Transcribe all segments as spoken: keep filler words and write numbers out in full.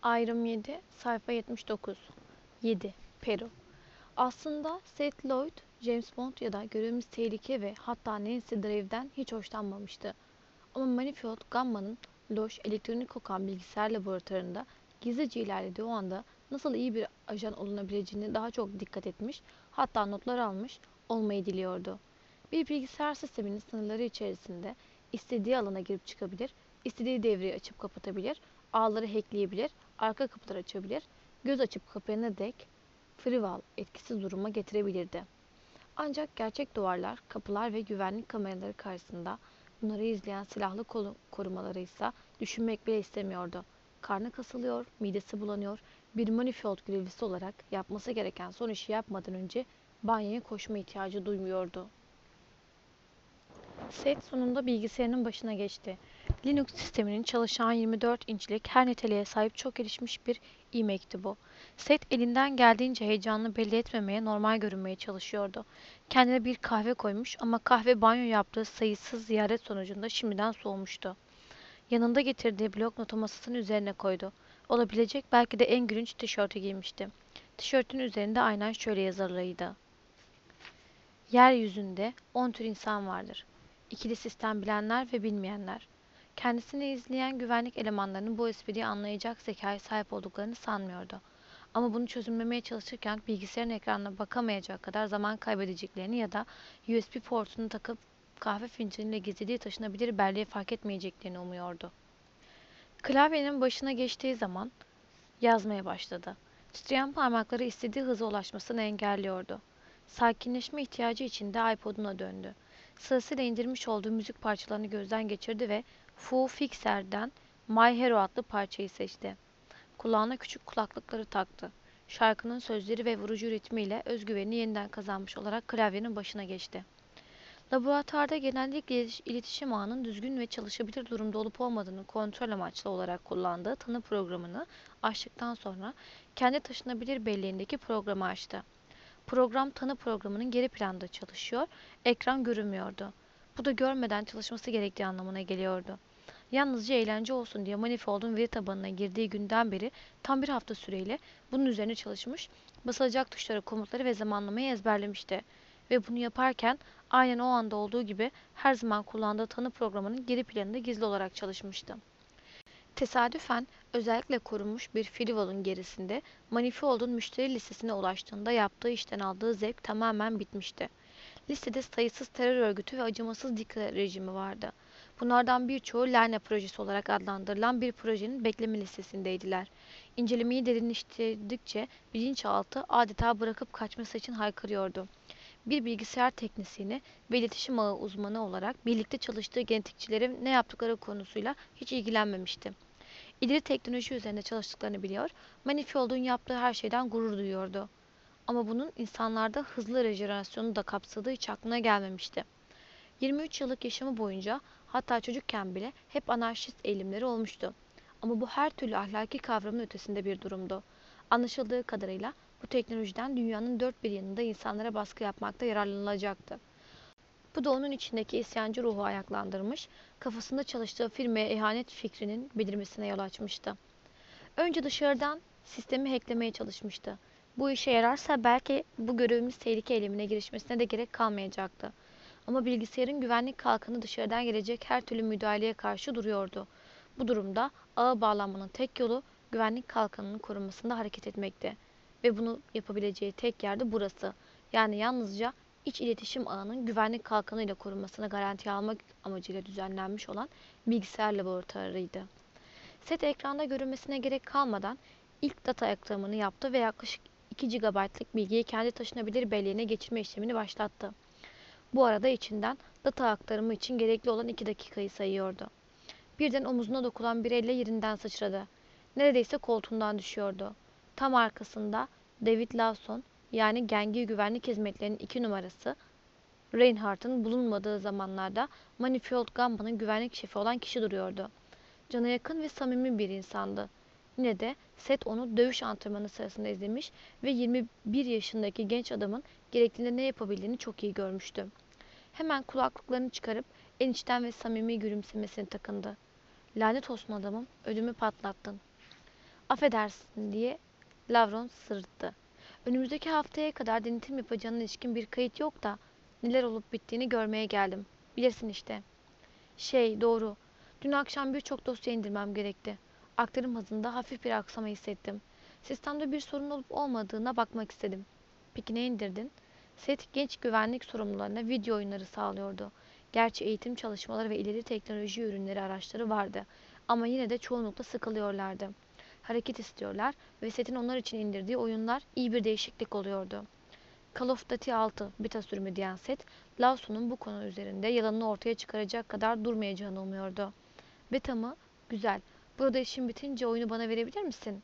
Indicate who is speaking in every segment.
Speaker 1: Ayrım yedi, sayfa yetmiş dokuz. yedi. Peru. Aslında Seth Lloyd, James Bond ya da Görevimiz Tehlike ve hatta Nancy Drewe'den hiç hoşlanmamıştı. Ama Manifold Gamma'nın loş, elektronik kokan bilgisayar laboratuvarında gizlice ilerlediği o anda nasıl iyi bir ajan olunabileceğine daha çok dikkat etmiş, hatta notlar almış olmayı diliyordu. Bir bilgisayar sisteminin sınırları içerisinde istediği alana girip çıkabilir, istediği devreyi açıp kapatabilir, ağları hackleyebilir, arka kapıları açabilir, göz açıp kapayana dek frival etkisiz duruma getirebilirdi. Ancak gerçek duvarlar, kapılar ve güvenlik kameraları karşısında bunları izleyen silahlı korumaları ise düşünmek bile istemiyordu. Karnı kasılıyor, midesi bulanıyor, bir Manifold görevlisi olarak yapması gereken son işi yapmadan önce banyoya koşma ihtiyacı duymuyordu. Seth sonunda bilgisayarının başına geçti. Linux sisteminin çalışan yirmi dört inçlik her niteliğe sahip çok gelişmiş bir e-Mac'ti bu. Seth elinden geldiğince heyecanını belli etmemeye, normal görünmeye çalışıyordu. Kendine bir kahve koymuş ama kahve banyo yaptığı sayısız ziyaret sonucunda şimdiden soğumuştu. Yanında getirdiği blok notu masasının üzerine koydu. Olabilecek belki de en gülünç tişörtü giymişti. Tişörtün üzerinde aynen şöyle yazılıydı: Yeryüzünde on tür insan vardır. İkili sistem bilenler ve bilmeyenler. Kendisini izleyen güvenlik elemanlarının bu espriyi anlayacak zekaya sahip olduklarını sanmıyordu. Ama bunu çözümlemeye çalışırken bilgisayarın ekranına bakamayacak kadar zaman kaybedeceklerini ya da U S B portunu takıp kahve fincanıyla gizliliği taşınabilir belleği fark etmeyeceklerini umuyordu. Klavyenin başına geçtiği zaman yazmaya başladı. Titreyen parmakları istediği hıza ulaşmasını engelliyordu. Sakinleşme ihtiyacı içinde iPod'una döndü. Sırasıyla indirmiş olduğu müzik parçalarını gözden geçirdi ve Foo Fixer'den My Hero adlı parçayı seçti. Kulağına küçük kulaklıkları taktı. Şarkının sözleri ve vurucu ritmiyle özgüvenini yeniden kazanmış olarak klavyenin başına geçti. Laboratuvarda genellikle iletişim ağının düzgün ve çalışabilir durumda olup olmadığını kontrol amaçlı olarak kullandığı tanı programını açtıktan sonra kendi taşınabilir belleğindeki programı açtı. Program tanı programının geri planda çalışıyor, ekran görünmüyordu. Bu da görmeden çalışması gerektiği anlamına geliyordu. Yalnızca eğlence olsun diye Manifold'un veri tabanına girdiği günden beri tam bir hafta süreyle bunun üzerine çalışmış, basılacak tuşları, komutları ve zamanlamayı ezberlemişti. Ve bunu yaparken aynen o anda olduğu gibi her zaman kullandığı tanı programının geri planında gizli olarak çalışmıştı. Tesadüfen özellikle korunmuş bir firewall'un gerisinde Manifold'un müşteri listesine ulaştığında yaptığı işten aldığı zevk tamamen bitmişti. Listede sayısız terör örgütü ve acımasız diktatör rejimi vardı. Bunlardan birçoğu Lerna projesi olarak adlandırılan bir projenin bekleme listesindeydiler. İncelemeyi derinleştirdikçe bilinçaltı adeta bırakıp kaçması için haykırıyordu. Bir bilgisayar teknisyeni ve iletişim ağı uzmanı olarak birlikte çalıştığı genetikçilerin ne yaptıkları konusuyla hiç ilgilenmemişti. İleri teknoloji üzerinde çalıştıklarını biliyor, Manifold'un yaptığı her şeyden gurur duyuyordu. Ama bunun insanlarda hızlı rejenerasyonu da kapsadığı hiç aklına gelmemişti. yirmi üç yıllık yaşamı boyunca, hatta çocukken bile hep anarşist eğilimleri olmuştu. Ama bu her türlü ahlaki kavramın ötesinde bir durumdu. Anlaşıldığı kadarıyla bu teknolojiden dünyanın dört bir yanında insanlara baskı yapmakta yararlanılacaktı. Bu da onun içindeki isyancı ruhu ayaklandırmış, kafasında çalıştığı firmaya ihanet fikrinin belirmesine yol açmıştı. Önce dışarıdan sistemi hacklemeye çalışmıştı. Bu işe yararsa belki bu görevimiz tehlike eylemine girişmesine de gerek kalmayacaktı. Ama bilgisayarın güvenlik kalkanı dışarıdan gelecek her türlü müdahaleye karşı duruyordu. Bu durumda ağa bağlanmanın tek yolu güvenlik kalkanının korunmasında hareket etmekti. Ve bunu yapabileceği tek yer de burası. Yani yalnızca iç iletişim ağının güvenlik kalkanıyla korunmasını garantiye almak amacıyla düzenlenmiş olan bilgisayar laboratuvarıydı. Set ekranda görünmesine gerek kalmadan ilk data aktarımını yaptı ve yaklaşık iki gigabaytlık bilgiyi kendi taşınabilir belleğine geçirme işlemini başlattı. Bu arada içinden data aktarımı için gerekli olan iki dakikayı sayıyordu. Birden omuzuna dokunan bir elle yerinden sıçradı. Neredeyse koltuğundan düşüyordu. Tam arkasında David Lawson, yani Gengi Güvenlik Hizmetleri'nin iki numarası, Reinhardt'ın bulunmadığı zamanlarda Manifold Gamma'nın güvenlik şefi olan kişi duruyordu. Cana yakın ve samimi bir insandı. Yine de Seth onu dövüş antrenmanı sırasında izlemiş ve yirmi bir yaşındaki genç adamın gerektiğinde ne yapabildiğini çok iyi görmüştü. Hemen kulaklıklarını çıkarıp en içten ve samimi gülümsemesini takındı. "Lanet olsun adamım, ödümü patlattın." Affedersin diye Lavron sırıttı. Önümüzdeki haftaya kadar denetim yapacağına ilişkin bir kayıt yok da neler olup bittiğini görmeye geldim. Bilirsin işte. Şey, doğru. Dün akşam birçok dosya indirmem gerekti. Aktarım hızında hafif bir aksama hissettim. Sistemde bir sorun olup olmadığına bakmak istedim. Peki ne indirdin? Set genç güvenlik sorumlularına video oyunları sağlıyordu. Gerçi eğitim çalışmaları ve ileri teknoloji ürünleri araçları vardı. Ama yine de çoğunlukla sıkılıyorlardı. Hareket istiyorlar ve setin onlar için indirdiği oyunlar iyi bir değişiklik oluyordu. Call of Duty altı beta sürümü diyen set, Lawson'un bu konu üzerinde yalanını ortaya çıkaracak kadar durmayacağını umuyordu. Beta mı? Güzel. Burada işin bitince oyunu bana verebilir misin?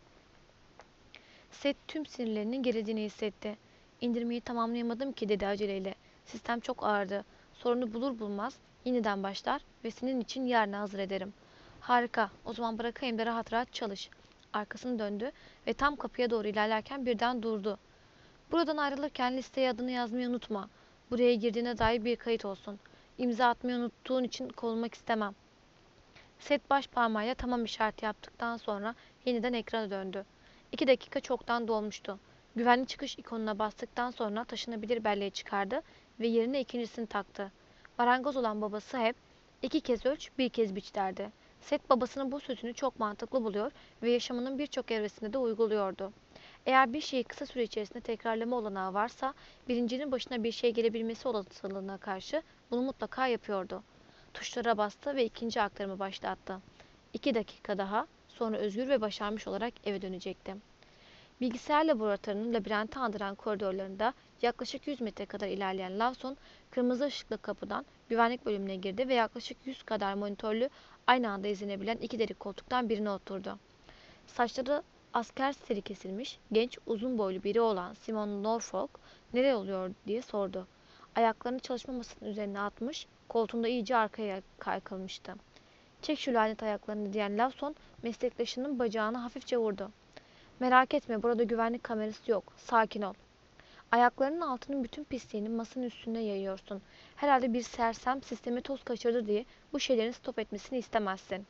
Speaker 1: Set tüm sinirlerinin gerildiğini hissetti. İndirmeyi tamamlayamadım ki dedi aceleyle. Sistem çok ağırdı. Sorunu bulur bulmaz yeniden başlar ve senin için yarına hazır ederim. Harika. O zaman bırakayım da rahat rahat çalış. Arkasını döndü ve tam kapıya doğru ilerlerken birden durdu. Buradan ayrılırken listeye adını yazmayı unutma. Buraya girdiğine dair bir kayıt olsun. İmza atmayı unuttuğun için kovulmak istemem. Set baş parmağıyla tamam işareti yaptıktan sonra yeniden ekrana döndü. İki dakika çoktan dolmuştu. Güvenli çıkış ikonuna bastıktan sonra taşınabilir belleği çıkardı ve yerine ikincisini taktı. Marangoz olan babası hep iki kez ölç, bir kez biç derdi. Set babasının bu sözünü çok mantıklı buluyor ve yaşamının birçok evresinde de uyguluyordu. Eğer bir şeyi kısa süre içerisinde tekrarlama olanağı varsa, birincinin başına bir şey gelebilmesi olasılığına karşı bunu mutlaka yapıyordu. Tuşlara bastı ve ikinci aktarımı başlattı. İki dakika daha, sonra özgür ve başarmış olarak eve dönecekti. Bilgisayar laboratuvarının labirenti andıran koridorlarında yaklaşık yüz metre kadar ilerleyen Lawson, kırmızı ışıklı kapıdan güvenlik bölümüne girdi ve yaklaşık yüz kadar monitörlü aynı anda izlenebilen iki deri koltuktan birine oturdu. Saçları asker stili kesilmiş, genç, uzun boylu biri olan Simon Norfolk "Neler oluyor?" diye sordu. Ayaklarını çalışma masasının üzerine atmış, koltuğunda iyice arkaya kaykılmıştı. "Çek şu lanet ayaklarını," diyen Lawson, meslektaşının bacağını hafifçe vurdu. "Merak etme, burada güvenlik kamerası yok. Sakin ol. Ayaklarının altının bütün pisliğini masanın üstüne yayıyorsun. Herhalde bir sersem sistemi toz kaçırdı diye bu şeylerin stop etmesini istemezsin."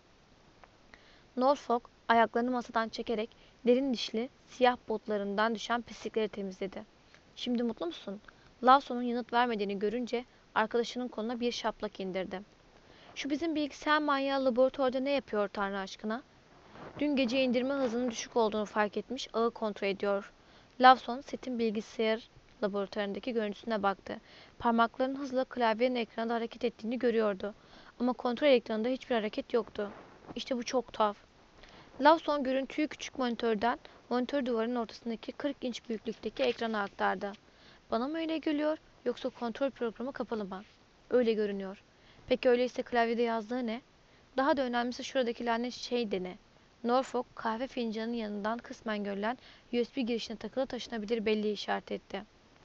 Speaker 1: Norfolk ayaklarını masadan çekerek derin dişli, siyah botlarından düşen pislikleri temizledi. "Şimdi mutlu musun?" Lawson'un yanıt vermediğini görünce arkadaşının koluna bir şaplak indirdi. "Şu bizim bilgisayar manyağı laboratuvarda ne yapıyor Tanrı aşkına?" Dün gece indirme hızının düşük olduğunu fark etmiş, ağı kontrol ediyor. Lawson, setin bilgisayar laboratuvarındaki görüntüsüne baktı. Parmaklarının hızla klavyenin ekranda hareket ettiğini görüyordu. Ama kontrol ekranında hiçbir hareket yoktu. İşte bu çok tuhaf. Lawson görüntüyü küçük monitörden monitör duvarının ortasındaki kırk inç büyüklükteki ekrana aktardı. "Bana mı öyle geliyor, yoksa kontrol programı kapalı mı?" "Öyle görünüyor." "Peki öyleyse klavyede yazdığı ne?" "Daha da önemlisi şuradaki lanet şey de ne?" Norfolk kahve fincanının yanından kısmen görülen U S B girişine takılı taşınabilir belleği işaret etti.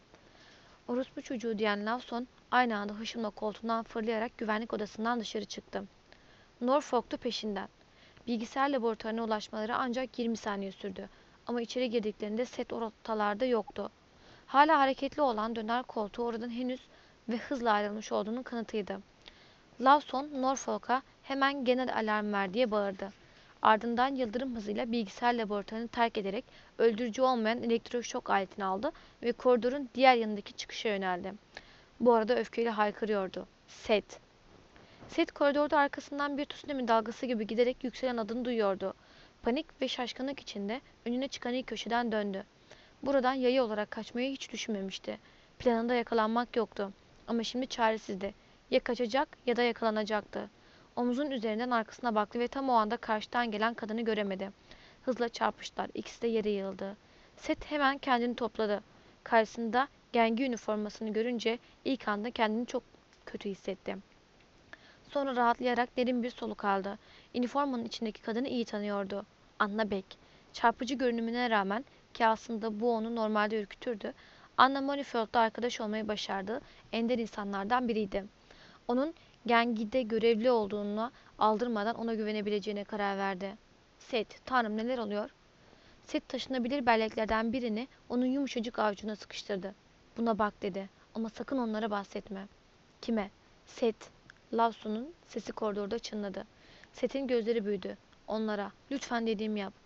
Speaker 1: "Orospu çocuğu," diyen Lawson aynı anda hışımla koltuğundan fırlayarak güvenlik odasından dışarı çıktı. Norfolk da peşinden. Bilgisayar laboratuvarına ulaşmaları ancak yirmi saniye sürdü. Ama içeri girdiklerinde set ortalarda yoktu. Hala hareketli olan döner koltuğu oradan henüz ve hızla ayrılmış olduğunun kanıtıydı. Lawson, Norfolk'a "Hemen genel alarm ver," diye bağırdı. Ardından yıldırım hızıyla bilgisayar laboratuvarını terk ederek öldürücü olmayan elektroşok aletini aldı ve koridorun diğer yanındaki çıkışa yöneldi. Bu arada öfkeyle haykırıyordu. Set! Set koridorda arkasından bir tsunami dalgası gibi giderek yükselen adını duyuyordu. Panik ve şaşkınlık içinde önüne çıkan ilk köşeden döndü. Buradan yayı olarak kaçmayı hiç düşünmemişti. Planında yakalanmak yoktu. Ama şimdi çaresizdi. Ya kaçacak ya da yakalanacaktı. Omuzun üzerinden arkasına baktı ve tam o anda karşıdan gelen kadını göremedi. Hızla çarpıştılar. İkisi de yere yığıldı. Set hemen kendini topladı. Karşısında gengi üniformasını görünce ilk anda kendini çok kötü hissetti. Sonra rahatlayarak derin bir soluk aldı. Üniformanın içindeki kadını iyi tanıyordu. Anna Beck. Çarpıcı görünümüne rağmen, ki aslında bu onu normalde ürkütürdü, Anna Monifield'la arkadaş olmayı başardığı ender insanlardan biriydi. Onun Gengi'de görevli olduğuna aldırmadan ona güvenebileceğine karar verdi. "Seth, Tanrım, neler oluyor?" Seth taşınabilir belleklerden birini onun yumuşacık avucuna sıkıştırdı. "Buna bak," dedi. "Ama sakın onlara bahsetme." "Kime?" "Seth." Lawson'un sesi koridorda çınladı. Seth'in gözleri büyüdü. "Onlara. Lütfen dediğimi yap."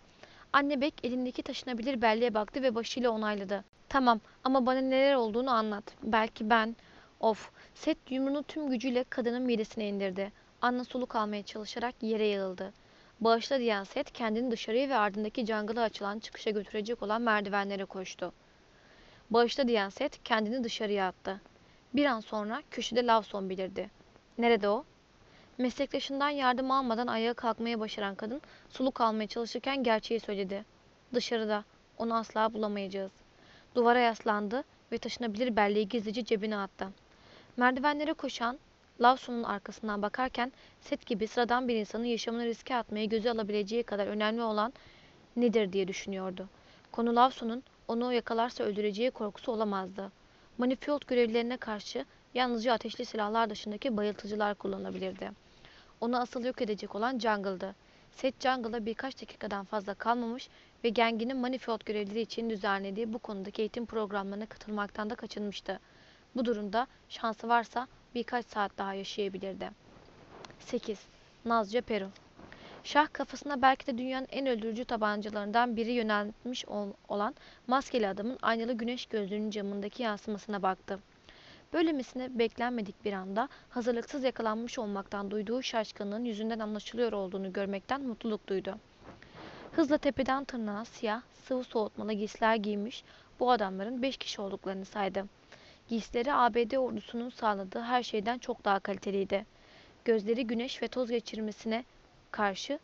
Speaker 1: Anne bek elindeki taşınabilir belleğe baktı ve başıyla onayladı. Tamam ama bana neler olduğunu anlat. Belki ben... Of. Set yumruğunu tüm gücüyle kadının midesine indirdi. Anna soluk almaya çalışarak yere yığıldı. Bağışla diyen Set kendini dışarıya ve ardındaki jungle'a açılan çıkışa götürecek olan merdivenlere koştu. Bağışla diyen Set kendini dışarıya attı. Bir an sonra köşede Lawson belirdi. Nerede o? Meslektaşından yardım almadan ayağa kalkmaya başaran kadın soluk almaya çalışırken gerçeği söyledi. Dışarıda. Onu asla bulamayacağız. Duvara yaslandı ve taşınabilir belleği gizlice cebine attı. Merdivenlere koşan Lawson'un arkasından bakarken Set gibi sıradan bir insanın yaşamını riske atmayı göze alabileceği kadar önemli olan nedir diye düşünüyordu. Konu Lawson'un onu yakalarsa öldüreceği korkusu olamazdı. Manifold görevlilerine karşı yalnızca ateşli silahlar dışındaki bayıltıcılar kullanılabilirdi. Onu asıl yok edecek olan Jungle'dı. Set Jungle'a birkaç dakikadan fazla kalmamış ve Gengi'nin Manifold görevlileri için düzenlediği bu konudaki eğitim programlarına katılmaktan da kaçınmıştı. Bu durumda şansı varsa birkaç saat daha yaşayabilirdi. sekiz. Nazca Peru. Şah kafasına belki de dünyanın en öldürücü tabancalarından biri yöneltmiş olan maskeli adamın aynalı güneş gözlüğünün camındaki yansımasına baktı. Böylemesine beklenmedik bir anda hazırlıksız yakalanmış olmaktan duyduğu şaşkınlığın yüzünden anlaşılıyor olduğunu görmekten mutluluk duydu. Hızla tepeden tırnağa siyah, sıvı soğutmalı giysiler giymiş bu adamların beş kişi olduklarını saydı. Giysileri A B D ordusunun sağladığı her şeyden çok daha kaliteliydi. Gözleri güneş ve toz geçirmesine karşı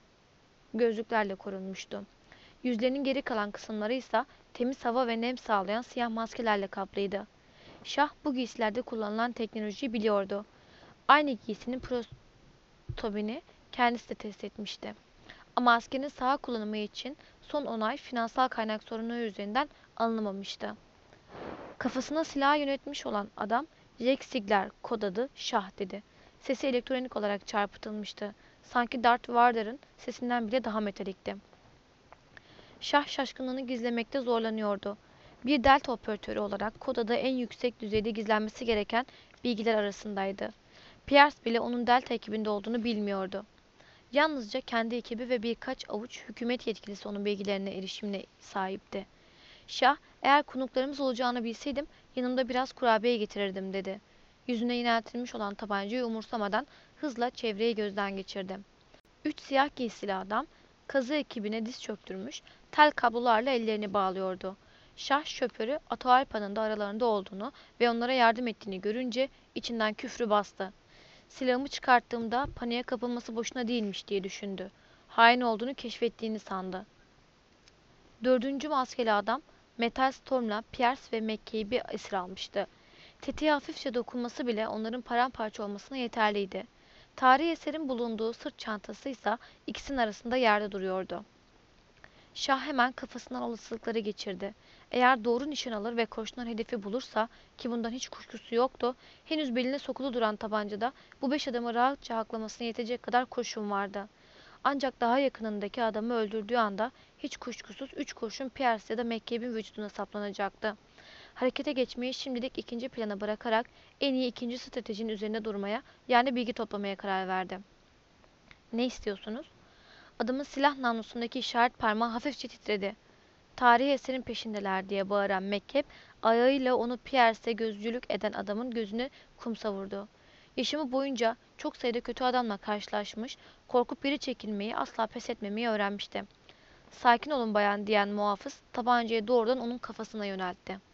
Speaker 1: gözlüklerle korunmuştu. Yüzlerinin geri kalan kısımları ise temiz hava ve nem sağlayan siyah maskelerle kaplıydı. Şah bu giysilerde kullanılan teknolojiyi biliyordu. Aynı giysinin prototipini kendisi de test etmişti. Ama askerin saha kullanımı için son onay finansal kaynak sorunları üzerinden alınamamıştı. Kafasına silah yönetmiş olan adam Jack Sigler, kod adı Şah dedi. Sesi elektronik olarak çarpıtılmıştı. Sanki Darth Vader'ın sesinden bile daha metalikti. Şah şaşkınlığını gizlemekte zorlanıyordu. Bir delta operatörü olarak kod adı en yüksek düzeyde gizlenmesi gereken bilgiler arasındaydı. Pierce bile onun delta ekibinde olduğunu bilmiyordu. Yalnızca kendi ekibi ve birkaç avuç hükümet yetkilisi onun bilgilerine erişimine sahipti. Şah, eğer konuklarımız olacağını bilseydim yanımda biraz kurabiye getirirdim dedi. Yüzüne yöneltilmiş olan tabancayı umursamadan hızla çevreyi gözden geçirdi. Üç siyah giysili adam kazı ekibine diz çöktürmüş, tel kablolarla ellerini bağlıyordu. Şah şoförü Atahalpa'nın da aralarında olduğunu ve onlara yardım ettiğini görünce içinden küfrü bastı. Silahımı çıkarttığımda paniğe kapılması boşuna değilmiş diye düşündü. Hain olduğunu keşfettiğini sandı. Dördüncü maskeli adam Metal Storm'la Pierce ve McCabe'i esir almıştı. Tetiğe hafifçe dokunması bile onların paramparça olmasına yeterliydi. Tarihi eserin bulunduğu sırt çantası ise ikisinin arasında yerde duruyordu. Şah hemen kafasından olasılıkları geçirdi. Eğer doğru nişan alır ve koşulan hedefi bulursa, ki bundan hiç kuşkusu yoktu, henüz beline sokulu duran tabancada bu beş adamı rahatça haklamasına yetecek kadar kurşun vardı. Ancak daha yakınındaki adamı öldürdüğü anda hiç kuşkusuz üç kurşun Pierce ya da McCabe'in vücuduna saplanacaktı. Harekete geçmeyi şimdilik ikinci plana bırakarak en iyi ikinci stratejinin üzerinde durmaya, yani bilgi toplamaya karar verdi. Ne istiyorsunuz? Adamın silah namlusundaki işaret parmağı hafifçe titredi. Tarihi eserin peşindeler diye bağıran McCabe, ayağıyla onu Pierce'e gözcülük eden adamın gözüne kum savurdu. Yaşamı boyunca çok sayıda kötü adamla karşılaşmış, korkup geri çekilmeyi, asla pes etmemeyi öğrenmişti. Sakin olun bayan diyen muhafız, tabancayı doğrudan onun kafasına yöneltti.